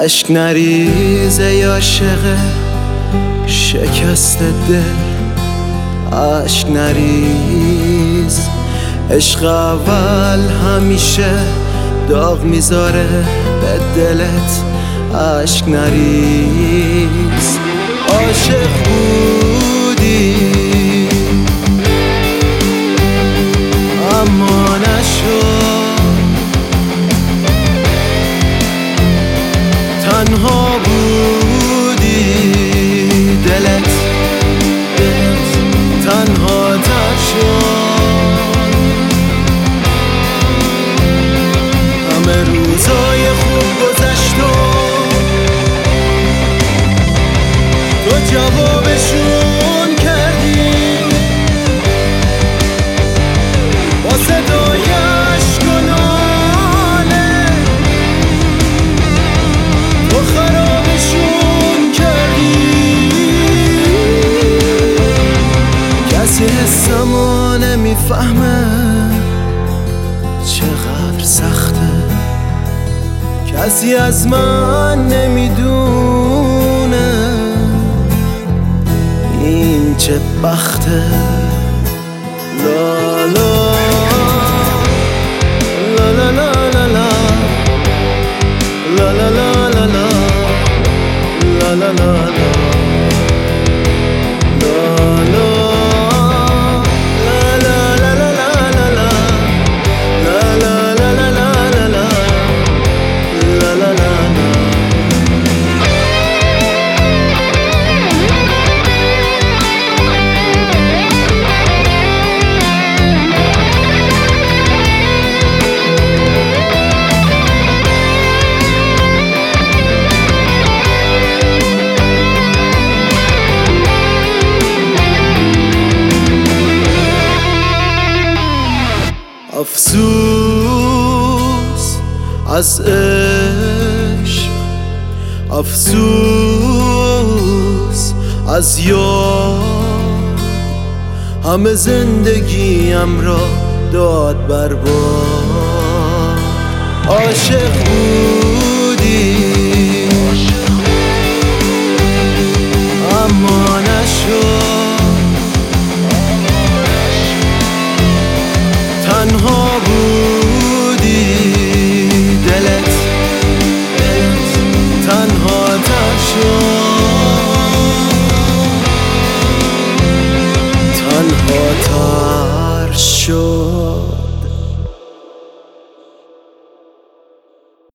اشک نریزه یا عاشق شکست دل، اشک نریز. عشق اول همیشه داغ میذاره به دلت، اشک نریز. عاشق بودی اما نشد، تنها بودی دلت تنها تر شد. همه روزای خوب گذشت و تو جوابشون کردی با صدای عشق و ناله، تو خرابشون کردی. کسی حسمو نمیفهمه چقدر سخته، کسی از من نمیدونه این چه بخته. لا لا لا لا لا لا لا لا لا لا لا لا لا افسوس از عشق، افسوس از یار، همه زندگیم را داد برباد. عاشق بودی اما نشد، تنها بودی دلت تنها تر شد، تنها تر شد.